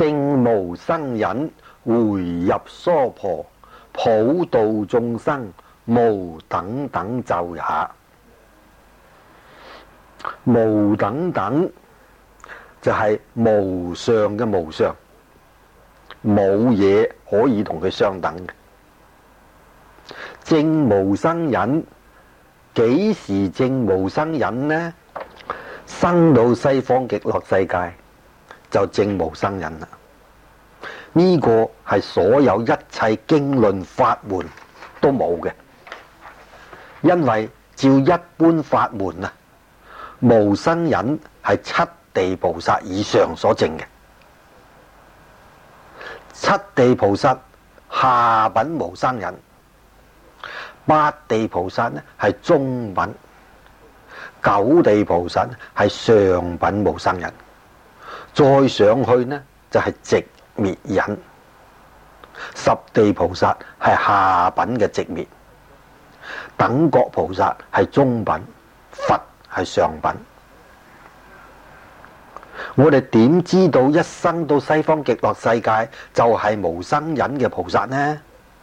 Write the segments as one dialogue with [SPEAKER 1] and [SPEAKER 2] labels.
[SPEAKER 1] 證無生忍，回入娑婆，普度眾生，無等等咒也。無等等就係無上嘅無上，冇嘢可以同佢相等嘅。證無生忍，幾時證無生忍呢？生到西方極樂世界就證無生忍啦。呢個係所有一切經論法門都冇嘅，因為照一般法門啊，無生忍係七地菩薩以上所證嘅。七地菩薩下品無生忍，八地菩薩呢係中品，九地菩薩係上品無生忍，再上去呢就係寂滅忍，十地菩薩係下品嘅寂滅，等覺菩薩係中品，佛係上品。我哋點知道一生到西方極樂世界就係無生忍嘅菩薩呢？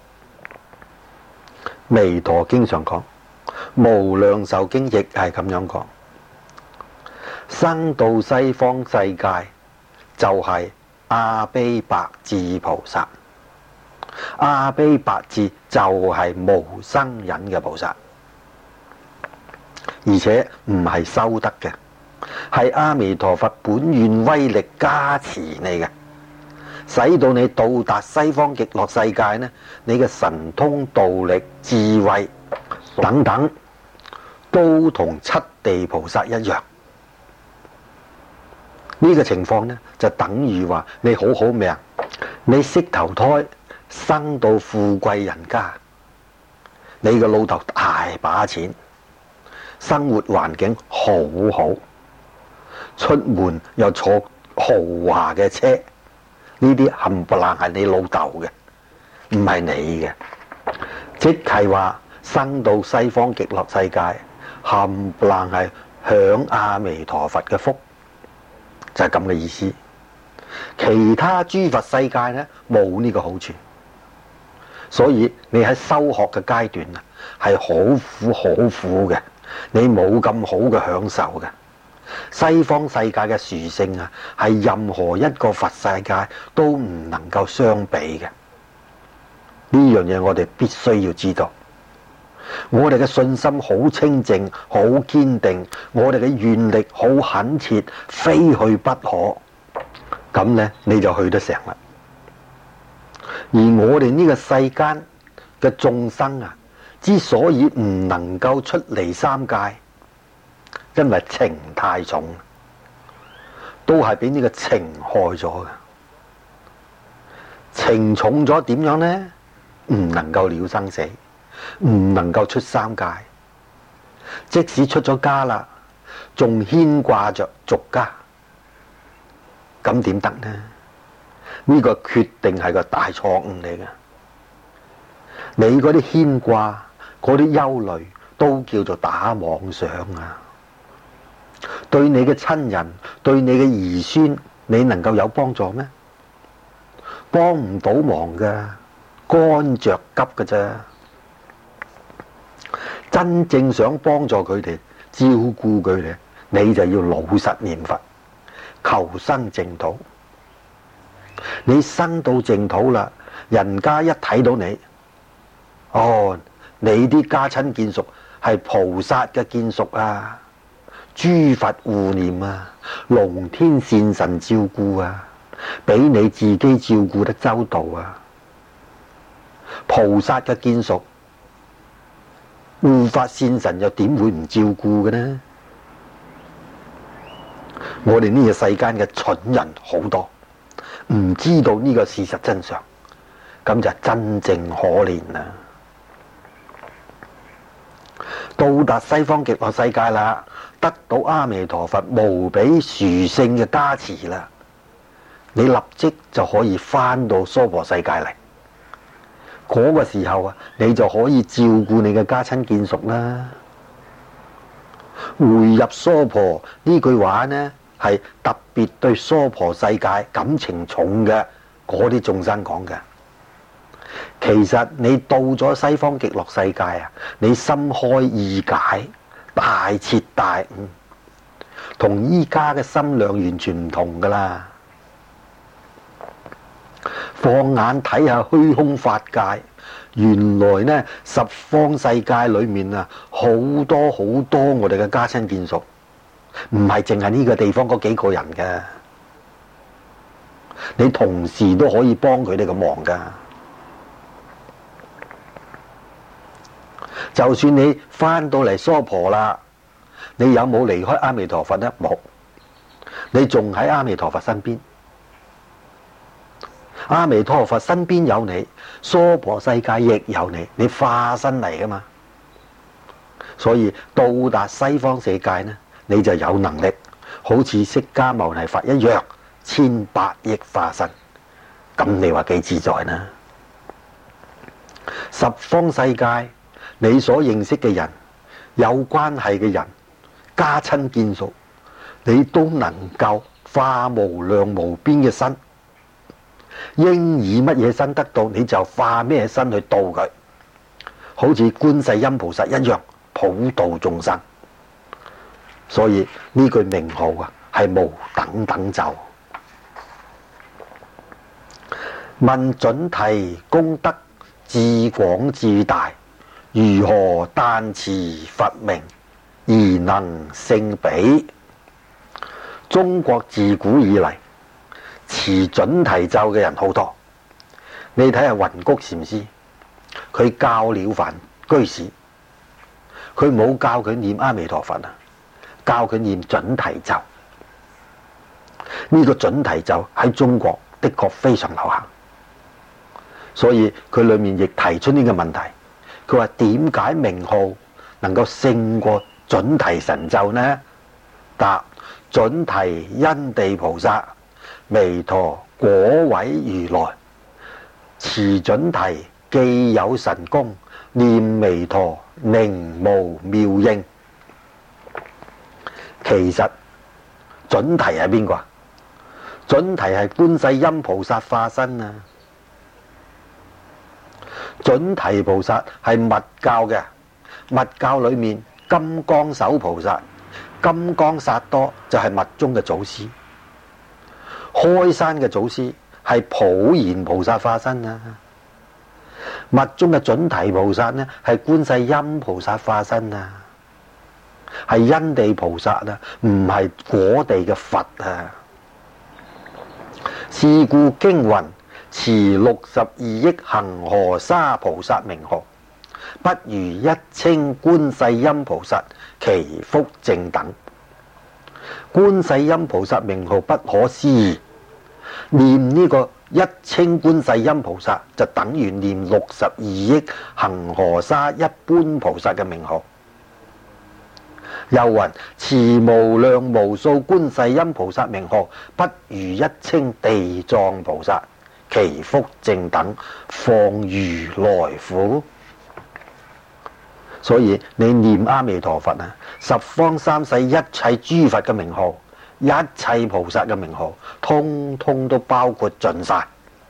[SPEAKER 1] 彌陀經上講，無量壽經亦係咁樣講，生到西方世界就係阿鞞白智菩薩。阿鞞白智就係無生忍嘅菩薩，而且唔係修得嘅，係阿彌陀佛本願威力加持你嘅，使到你到達西方極樂世界呢，你嘅神通道力智慧等等都同七地菩薩一樣。呢個情況呢就等於話你好好命，你識投胎生到富貴人家，你個老豆大把錢，生活環境好好，出門又坐豪華嘅車，呢啲冚唪唥係你老豆嘅，唔係你嘅。即係話生到西方極樂世界，冚唪唥係享阿彌陀佛嘅福，就係咁嘅意思。其他諸佛世界呢，冇呢個好處，所以你喺修學嘅階段啊，係好苦好苦嘅，你冇咁好嘅享受嘅。西方世界嘅殊勝啊，係任何一個佛世界都唔能夠相比嘅。呢樣嘢我哋必須要知道。我哋嘅信心好清淨，好堅定，我哋嘅願力好懇切，非去不可。咁呢，你就去得成啦。而我哋呢個世間嘅眾生啊，之所以唔能夠出離三界，因為情太重，都係俾呢個情害咗嘅。情重咗點樣呢？唔能夠了生死，唔能夠出三界。即使出咗家啦，仲牽掛着俗家，咁點得呢？呢個決定係個大錯誤嚟嘅。你嗰啲牽掛、嗰啲憂慮，都叫做打妄想啊！對你嘅親人、對你嘅兒孫，你能夠有幫助咩？幫唔到忙噶，乾着急噶啫。真正想幫助佢哋、照顧佢哋，你就要老實念佛，求生淨土。你生到淨土啦，人家一睇到你，哦，你啲家親眷屬係菩薩嘅眷屬啊，諸佛護念啊，龍天善神照顧啊，比你自己照顧得周到啊。菩薩嘅眷屬，護法善神又點會唔照顧嘅呢？我哋呢個世間嘅蠢人好多，唔知道呢個事實真相，咁就真正可憐啦。到達西方極樂世界啦，得到阿彌陀佛無比殊勝嘅加持啦，你立即就可以翻到娑婆世界嚟。嗰個時候啊，你就可以照顧你嘅家親眷屬啦。回入娑婆呢句話呢， 係特別對娑婆世界感情重嘅嗰啲眾生講嘅。其實你到咗西方極樂世界啊，你心開意解，大徹大悟，同依家嘅心量完全唔同噶啦。放眼睇下虛空法界，原來呢十方世界裏面啊，好多好多我哋嘅家親眷屬，唔係淨係呢個地方嗰幾個人嘅，你同時都可以幫佢哋嘅忙噶。就算你翻到嚟娑婆啦，你有冇離開阿彌陀佛呢？冇，你仲喺阿彌陀佛身邊。阿彌陀佛身邊有你，娑婆世界亦有你，你化身嚟噶嘛。所以到達西方世界呢，你就有能力，好似釋迦牟尼佛一樣，1800億化身。咁你話幾自在呢？十方世界你所認識嘅人，有關係嘅人，家親眷屬，你都能夠化無量無邊嘅身，應以乜嘢身得到，你就化咩身去度佢，好似觀世音菩薩一樣普度眾生。所以呢句名號啊，係無等等咒。問準提功德至廣至大，如何但持佛名而能勝彼？中國自古以嚟持準提咒嘅人好多。你睇下雲谷禪師，佢教了凡居士，佢冇教佢念阿彌陀佛啊，教佢念準提咒。呢個準提咒喺中國的確非常流行，所以佢裏面亦提出呢個問題。佢話點解名號能夠勝過準提神咒呢？答：準提因地菩薩，彌陀果位如來，持準提既有神功，念彌陀名無妙應。其實準提係邊個啊？準提係觀世音菩薩化身啊！準提菩薩係密教嘅，密教裏面金剛手菩薩、金剛薩多就係密宗嘅祖師，開山嘅祖師係普賢菩薩化身啊！密宗嘅準提菩薩呢係觀世音菩薩化身啊，係因地菩薩啊，唔係果地嘅佛啊。是故經云：持62億恒河沙菩薩名號，不如一稱觀世音菩薩，其福正等。觀世音菩薩名號不可思議，念呢個一稱觀世音菩薩，就等於念62億恒河沙一般菩薩嘅名號。又云：持無量無數觀世音菩薩名號，不如一稱地藏菩薩，其福正等，況如來乎？所以你念阿彌陀佛啊，十方三世一切諸佛嘅名號，一切菩薩嘅名號，通通都包括盡晒，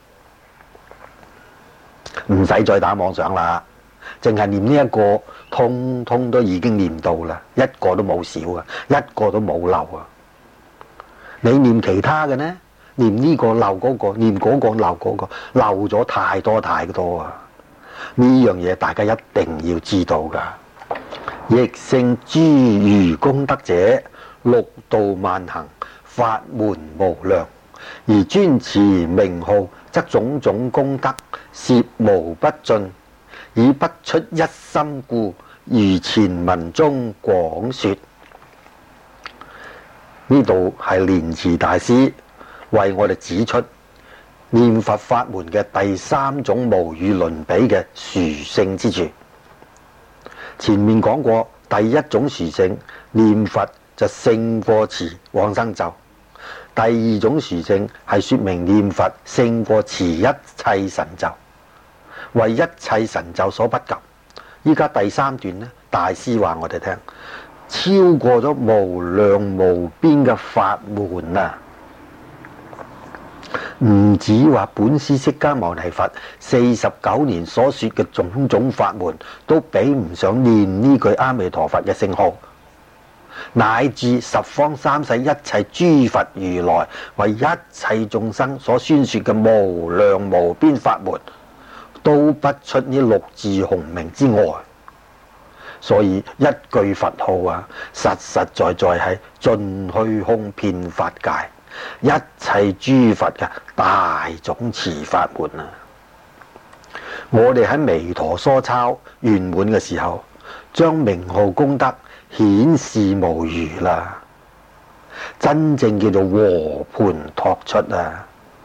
[SPEAKER 1] 唔使再打妄想啦。淨係念呢一個，通通都已經念到啦，一個都冇少啊，一個都冇漏啊。你念其他嘅呢？念呢個漏嗰個，念嗰個漏嗰個，漏咗太多太多啊！呢樣嘢大家一定要知道噶。亦勝諸餘功德者，六度萬行，法門無量，而專持名號，則種種功德攝無不盡。以不出一心故，如前文中廣說。呢度係蓮池大師為我哋指出念佛法門嘅第三種無與倫比嘅殊勝之處。前面講過，第一種殊勝，念佛就勝過持往生咒；第二種殊勝係說明念佛勝過持一切神咒，為一切神咒所不及。依家第三段呢，大師話我哋聽， 超過咗無量無邊嘅法門啊！唔止話本師釋迦牟尼佛49年所說嘅種種法門都比唔上念呢句阿彌陀佛嘅聖號，乃至十方三世一切諸佛如來為一切眾生所宣說嘅無量無邊法門，都不出呢6字洪名之外。所以一句佛號啊，實實在在係盡虛空遍法界一切諸佛嘅大總持法門啊！我哋喺彌陀梭抄圓滿嘅時候，將名號功德顯示無餘啦，真正叫做和盤托出啊！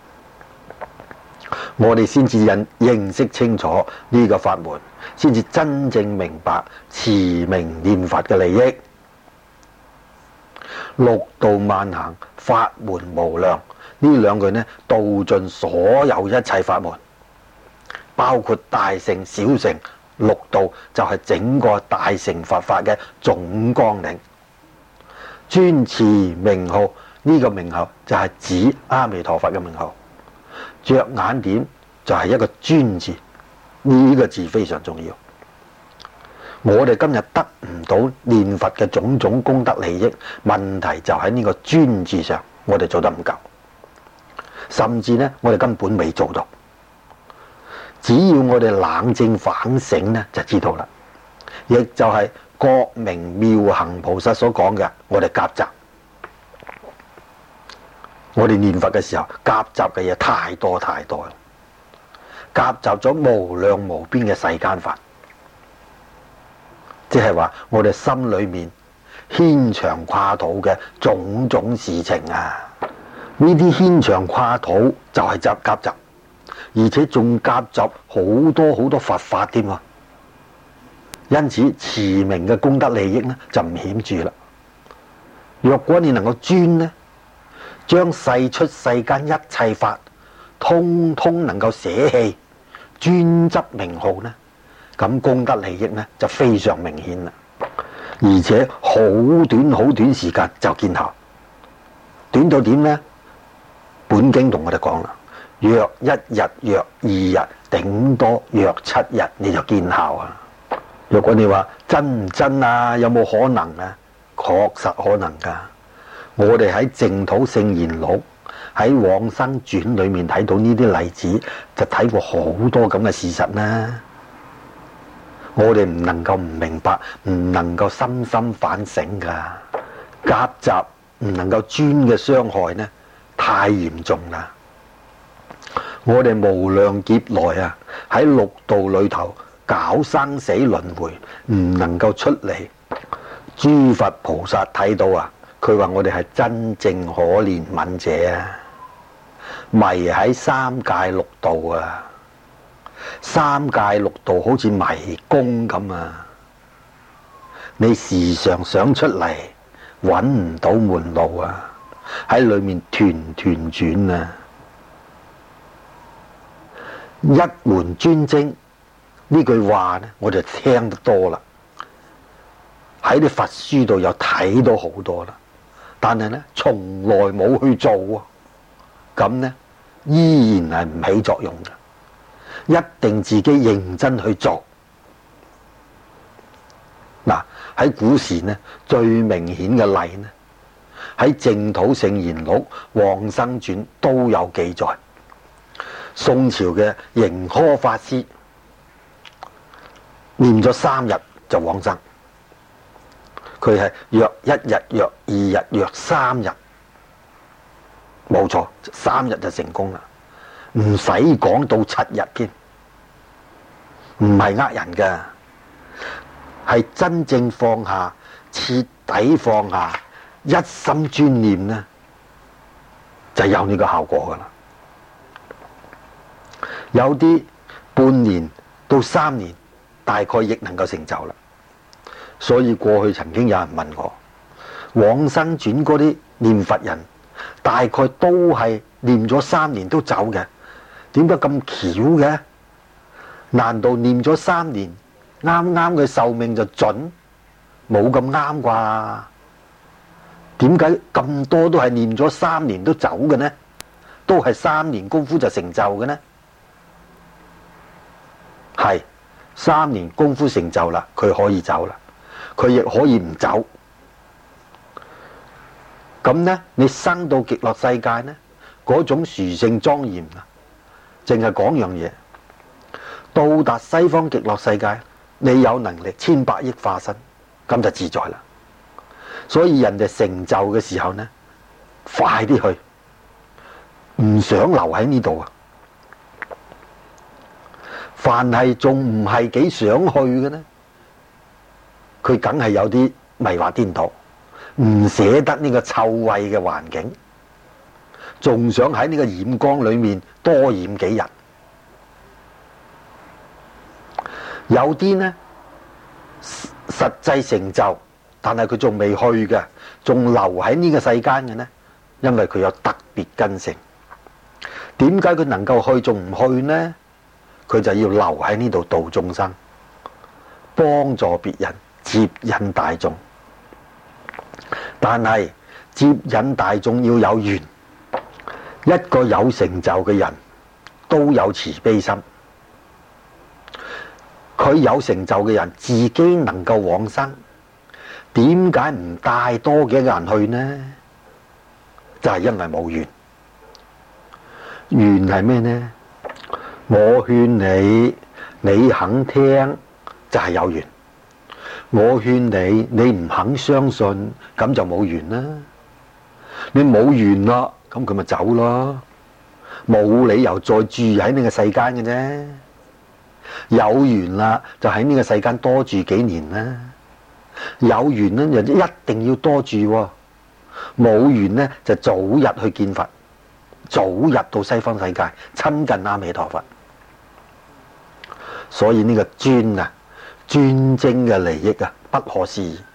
[SPEAKER 1] 我哋先至認識清楚呢個法門，先至真正明白持名念佛嘅利益。六度萬行，法門無量，呢2句呢，道盡所有一切法門，包括大乘小乘六度，就係整個大乘佛法嘅總綱領。專持名號，呢個名號就係指阿彌陀佛嘅名號，着眼點就係一個專字，呢個字非常重要。我哋今日得唔到念佛嘅種種功德利益，問題就喺呢個專字上，我哋做得唔夠，甚至呢，我哋根本未做到。只要我哋冷靜反省呢，就知道啦。亦就係覺明妙行菩薩所講嘅，我哋夾雜。我哋念佛嘅時候，夾雜嘅嘢太多太多啦，夾雜咗無量無邊嘅世間法。即係話我哋心裏面牽腸跨肚嘅種種事情啊，呢啲牽腸跨肚就係夾雜，而且仲夾雜好多好多佛法添啊！因此持名嘅功德利益呢就唔顯著啦。若果你能夠專呢，將世出世間一切法通通能夠捨棄，專執名號呢，咁功德利益呢就非常明顯啦，而且好短時間就見效。短到點呢？本經同我哋講啦，約1日、約2日，頂多約7日，你就見效啊！如果你話真唔真啊？有冇可能啊？確實可能噶。我哋喺淨土聖言錄喺往生傳裏面睇到呢啲例子，就睇過好多咁嘅事實啦。我哋唔能夠唔明白，唔能夠深深反省噶。夾雜唔能夠專嘅傷害呢，太嚴重啦。我哋無量劫來啊，喺六道裏頭搞生死輪迴，唔能夠出嚟。諸佛菩薩睇到啊，佢話我哋係真正可憐憫者啊，迷喺三界六道啊。三界六道好似迷宮咁啊，你時常想出嚟，揾唔到門路啊，喺裏面團團轉啊。一門專精呢句話呢，我就聽得多啦，喺啲佛書度又睇到好多啦，但係呢，從來冇去做啊，咁呢，依然係唔起作用嘅。一定自己認真去做。嗱，喺古時呢，最明顯嘅例呢，喺淨土聖言錄、往生傳都有記載。宋朝嘅盈科法師念咗3日就往生，佢係約1日、約2日、約3日，冇錯，3日就成功啦。唔使講到7日添，唔係呃人㗎，係真正放下，徹底放下，一心專念呢，就有呢個效果㗎啦。有啲半年到3年，大概亦能夠成就啦。所以過去曾經有人問我，往生傳嗰啲念佛人，大概都係念咗3年都走嘅。點解咁巧嘅？難道念咗3年，啱啱佢壽命就準？ 冇咁啱啩？點解咁多都係念咗3年都走嘅呢？都係3年功夫就成就嘅呢？係3年功夫成就啦，佢可以走啦，佢亦可以唔走。咁呢，你生到極樂世界呢，嗰種殊勝莊嚴啊，淨係講樣嘢，到達西方極樂世界，你有能力千百億化身，咁就自在啦。所以人哋成就嘅時候呢，快啲去，唔想留喺呢度啊！凡係仲唔係幾想去嘅呢，佢梗係有啲迷惑顛倒，唔捨得呢個臭穢嘅環境，仲想喺呢個染缸裏面多染幾日。有啲呢實際成就，但係佢仲未去嘅，仲留喺呢個世間嘅呢，因為佢有特別根性。點解佢能夠去仲唔去呢？佢就要留喺呢度度眾生，幫助別人，接引大眾。但係接引大眾要有緣，一個有成就嘅人都有慈悲心。佢有成就嘅人自己能夠往生，點解唔帶多幾個人去呢？就係因為冇緣。緣係咩呢？我勸你，你肯聽就係有緣。我勸你，你唔肯相信，咁就冇緣啦。你冇緣啦，咁佢咪走咯，冇理由再住喺呢個世間嘅啫。有緣啦，就喺呢個世間多住幾年啦。有緣呢，就一定要多住喎。冇緣呢，就早日去見佛，早日到西方世界親近阿彌陀佛。所以呢個專啊，專精嘅利益啊，不可思議。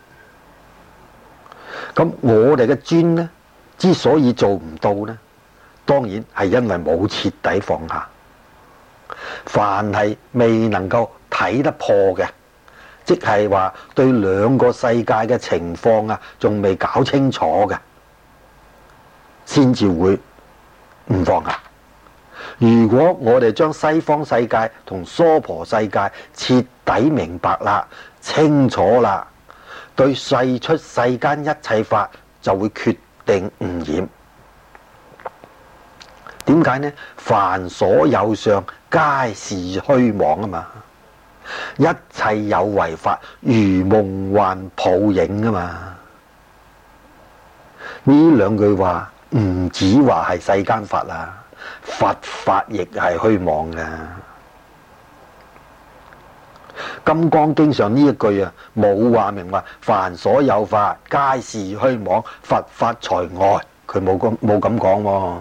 [SPEAKER 1] 咁我哋嘅專呢，之所以做唔到呢，當然係因為冇徹底放下。凡係未能夠睇得破嘅，即係話對兩個世界嘅情況啊，仲未搞清楚嘅，先至會唔放下。如果我哋將西方世界同娑婆世界徹底明白啦、清楚啦，對世出世間一切法就會決定唔染。點解呢？凡所有相，皆是虛妄啊嘛！一切有為法，如夢幻泡影啊嘛！呢兩句話唔止話係世間法啦。佛法亦係虛妄嘅。金剛經上呢一句啊，冇話明話凡所有法皆是虛妄，佛法除外，佢冇咁講喎。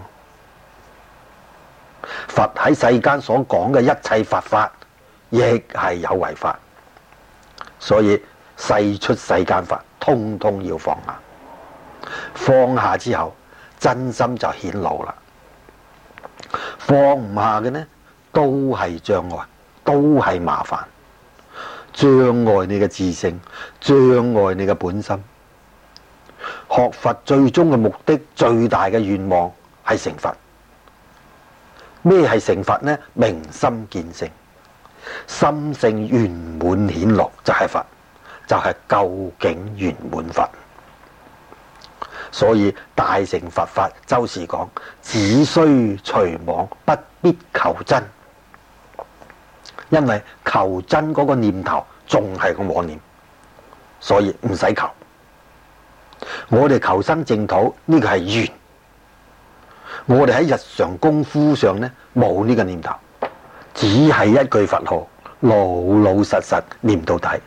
[SPEAKER 1] 佛喺世間所講嘅一切佛法，亦係有為法，所以世出世間法，通通要放下。放下之後，真心就顯露啦。放唔下嘅呢，都係障礙，都係麻煩，障礙你嘅自性，障礙你嘅本心。學佛最終嘅目的，最大嘅願望係成佛。咩係成佛呢？明心見性，心性圓滿顯露就係佛，就係究竟圓滿佛。所以大乘佛法周時講，只需除妄，不必求真。因為求真嗰個念頭仲係個妄念，所以唔使求。我哋求生淨土呢個係緣，我哋喺日常功夫上呢，冇呢個念頭，只係一句佛號，老老實實念到底。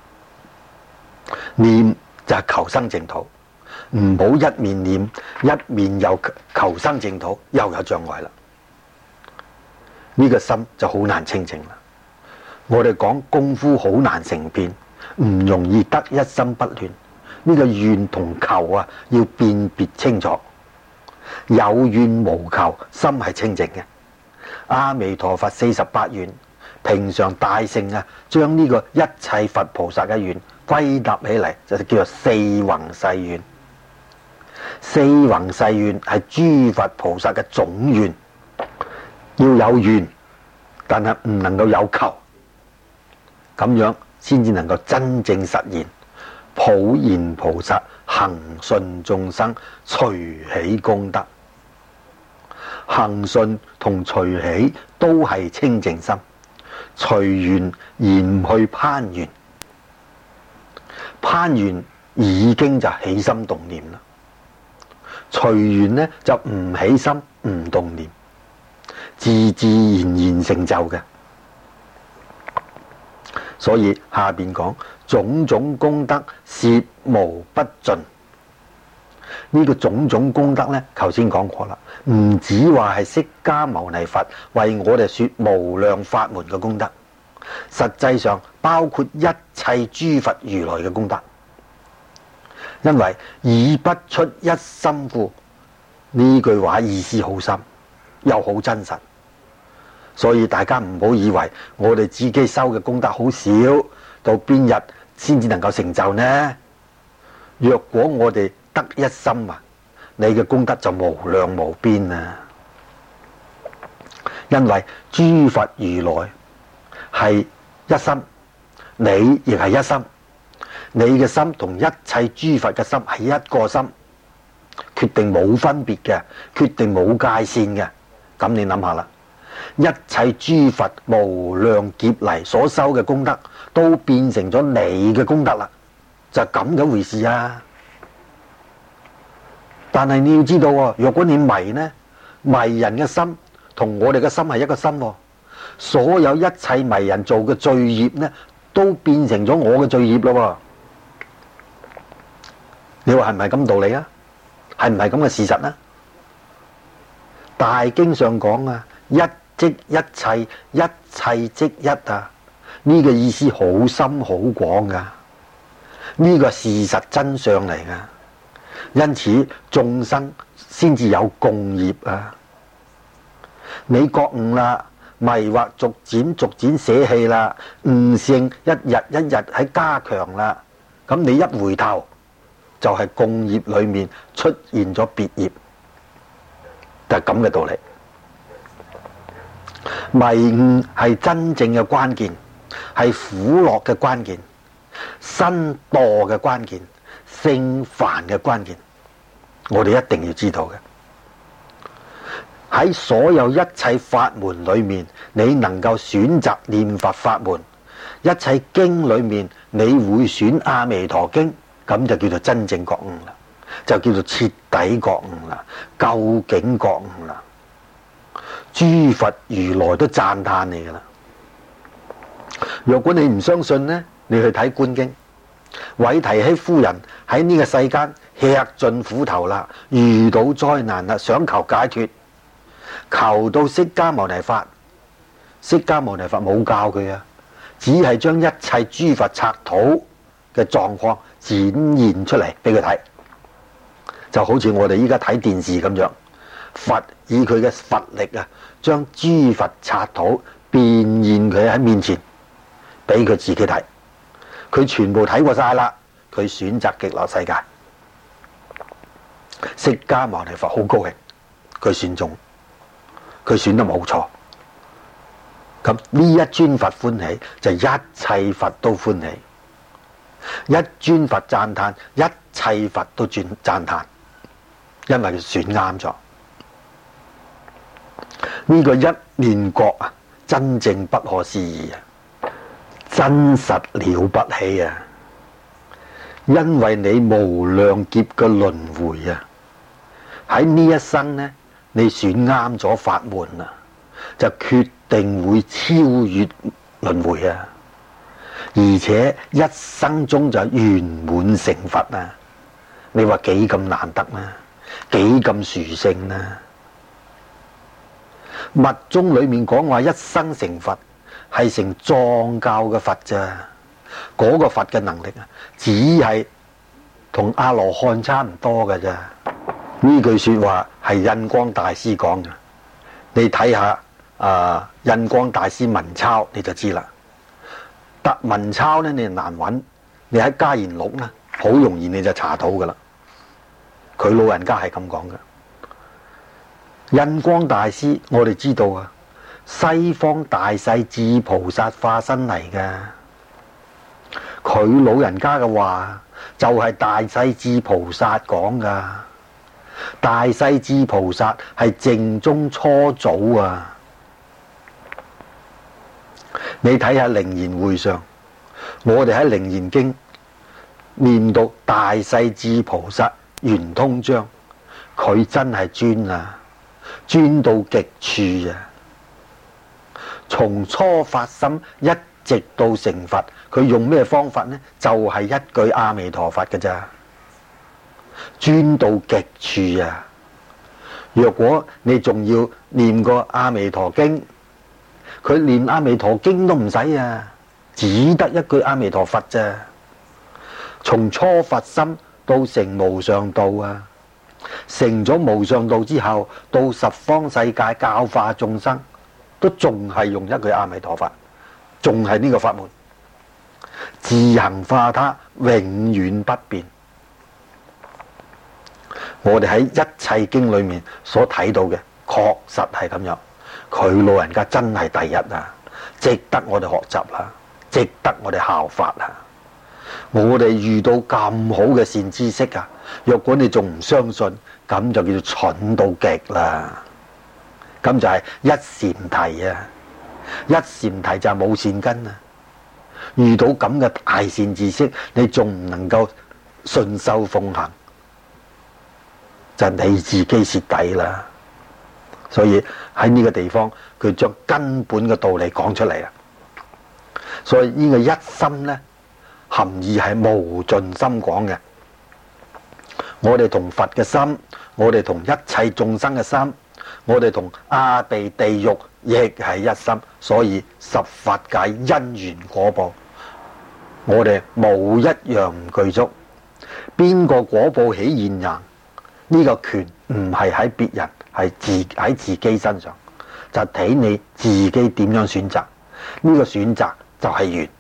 [SPEAKER 1] 念就係求生淨土。唔好一面念，一面又求生淨土，又有障礙啦。呢個心就好難清淨啦。我哋講功夫好難成片，唔容易得一心不亂。呢個願同求啊，要辨別清楚。有願無求，心係清淨嘅。阿彌陀佛48願， 平常大乘啊，將呢個一切佛菩薩嘅願歸納起嚟，就叫做四弘誓願。四弘誓願係諸佛菩薩嘅總願，要有願，但係唔能夠有求，咁樣先至能夠真正實現普賢菩薩恆順眾生隨喜功德。恆順同隨喜都係清淨心，隨緣而唔去攀緣，攀緣已經就起心動念啦。隨緣呢就唔起心唔動念，自自然然成就嘅。所以下邊講種種功德攝無不盡。呢個種種功德呢，頭先講過啦，唔止話係釋迦牟尼佛為我哋說無量法門嘅功德，實際上包括一切諸佛如來嘅功德。因為以不出一心故，呢句話意思好深又好真實，所以大家唔好以為我哋自己修嘅功德好少，到邊日先至能夠成就呢？若果我哋得一心啊，你嘅功德就無量無邊啊！因為諸佛如來係一心，你亦係一心，你嘅心同一切諸佛嘅心係一個心，決定冇分別嘅，決定冇界線嘅。咁你諗下啦，一切諸佛無量劫嚟所修嘅功德，都變成咗你嘅功德啦，就係咁嘅回事啊！但係你要知道喎，若果你迷呢，迷人嘅心同我哋嘅心係一個心喎，所有一切迷人做嘅罪業呢，都變成咗我嘅罪業咯。你話係唔係咁道理啊？係唔係咁嘅事實呢？大經上講啊，一即一切，一切即一啊，呢個意思好深好廣噶，呢個係事實真相嚟噶。因此眾生先至有共業啊！你覺悟啦，迷惑逐漸捨棄啦，悟性一日一日喺加強啦，咁你一回頭就係共業裏面出現咗別業，就係咁嘅道理。迷悟係真正嘅關鍵，係苦樂嘅關鍵，身墮嘅關鍵，聖凡嘅關鍵，我哋一定要知道嘅。喺所有一切法門裏面，你能夠選擇念佛法門，一切經裏面你會選阿彌陀經，咁就叫做真正覺悟啦，就叫做徹底覺悟啦，究竟覺悟啦。諸佛如來都讚歎你噶啦。若果你唔相信呢，你去睇觀經，韋提希夫人喺呢個世間吃盡苦頭啦，遇到災難啦，想求解脫，求到釋迦牟尼佛。釋迦牟尼佛冇教佢啊，只係將一切諸佛剎土嘅狀況展現出嚟俾佢睇，就好似我哋依家睇電視咁樣，佛以佢嘅佛力啊，將諸佛剎土變現佢喺面前，俾佢自己睇，佢全部睇過晒啦，佢選擇極樂世界。釋迦牟尼佛好高興，佢選中，佢選得冇錯。咁呢一尊佛歡喜，就一切佛都歡喜；一尊佛讚歎，一切佛都讚歎，因為佢選啱咗。呢個一念覺啊，真正不可思議啊，真實了不起啊！因為你無量劫嘅輪迴啊，喺呢一生呢，你選啱咗法門啊，就決定會超越輪迴啊！而且一生中就圓滿成佛啊！你話幾咁難得啊？幾咁殊勝啊？密宗裏面講話一生成佛，係成藏教嘅佛咋，嗰個佛嘅能力啊，只係同阿羅漢差唔多㗎咋。呢句說話係印光大師講嘅，你睇下印光大師文鈔你就知啦。但文鈔咧你難揾，你喺家言錄咧好容易你就查到噶啦。佢老人家係咁講嘅。印光大師我哋知道啊，西方大勢至菩薩化身嚟嘅。佢老人家嘅話就係大勢至菩薩講噶。大勢至菩薩係淨宗初祖啊！你睇下楞嚴會上，我哋喺楞嚴經念到大勢至菩薩圓通章，佢真係專啊，專到極處啊！從初發心一直到成佛，佢用咩方法呢？就係一句阿彌陀佛嘅咋，專到極處啊！若果你仲要念個阿彌陀經，佢念阿彌陀經都唔使啊，只得一句阿彌陀佛咋。從初發心到成無上道啊，成咗無上道之後，到十方世界教化眾生，都仲係用一句阿彌陀佛，仲係呢個法門，自行化他，永遠不變。我哋喺一切經裏面所睇到嘅，確實係咁樣。佢老人家真係第一啊，值得我哋學習啦，值得我哋效法啊！我哋遇到咁好嘅善知識啊，若果你仲唔相信，咁就叫做蠢到極啦。咁就係一禪提啊，一禪提就係冇善根啊。遇到咁嘅大善知識，你仲唔能夠順受奉行，就你自己蝕底啦。所以喺呢個地方，佢將根本嘅道理講出嚟啊。所以呢個一心呢，含義係無盡心廣嘅。我哋同佛嘅心，我哋同一切眾生嘅心，我哋同阿鼻地獄亦係一心。所以十法界因緣果報，我哋冇一樣唔具足。邊個果報起現行？呢個權唔係喺別人，係喺自己身上，就睇你自己點樣選擇。呢個選擇就係緣。